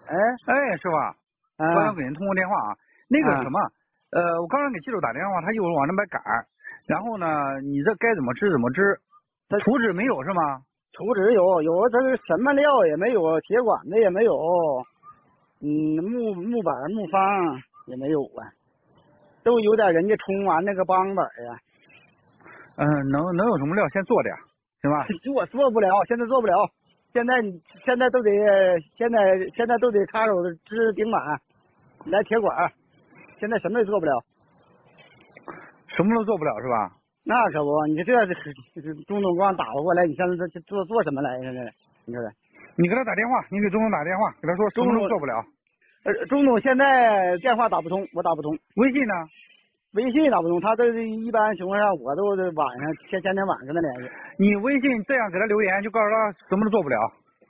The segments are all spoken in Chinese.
哎，师傅，刚要给您通过电话啊。那个什么，我刚刚给记者打电话，他一会儿往那边赶，然后呢，你这该怎么治怎么治？图纸没有是吗？ 图纸有，这是什么料也没有，铁管子也没有，木板木方也没有啊，都有点人家冲完那个帮板呀。 能有什么料先做点，行吧？ 做不了，现在做不了。现在都得插手支顶板，来铁管，现在什么也做不了， 什么都做不了是吧？ 那可不，你这钟总光打发过来，你现在这做什么来？现在你说的， 你给他打电话，你给钟总打电话，给他说什么都做不了。 钟总现在电话打不通，我打不通。 微信呢？ 微信打不通，他这一般情况下我都晚上前天晚上跟他联系。 你微信这样给他留言，就告诉他什么都做不了。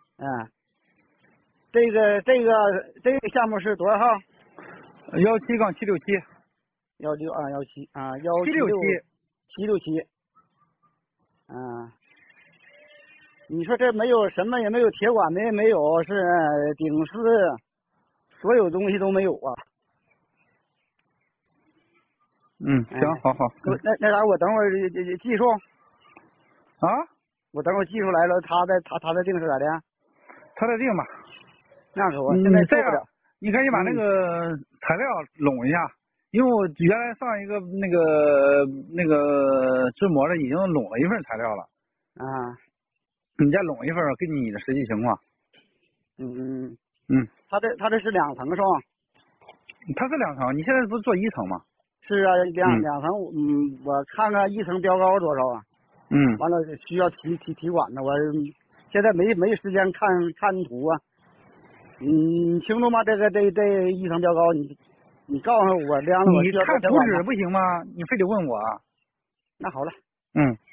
这个项目是多少号 ？17-767。 767。你说这没有什么也没有，铁管子也没有，是顶丝，所有东西都没有啊。 行，好。 那啥，我等会儿技术啊， 我等会儿技术来了，他再定是咋的？ 他再定吧。 那可不，现在做不了。 你赶紧把那个材料拢一下，因为我原来上一个那个制模的已经拢了一份材料了。你再拢一份，根据你的实际情况。 他这是2层是吧？ 它是2层，你现在不是做1层吗？ 是啊，两层。我看看1层标高多少啊？完了需要提管子，我现在没时间看图啊。你清楚吗？这1层标高，你告诉我量了，我需要你看图纸不行吗？你非得问我。 那好了。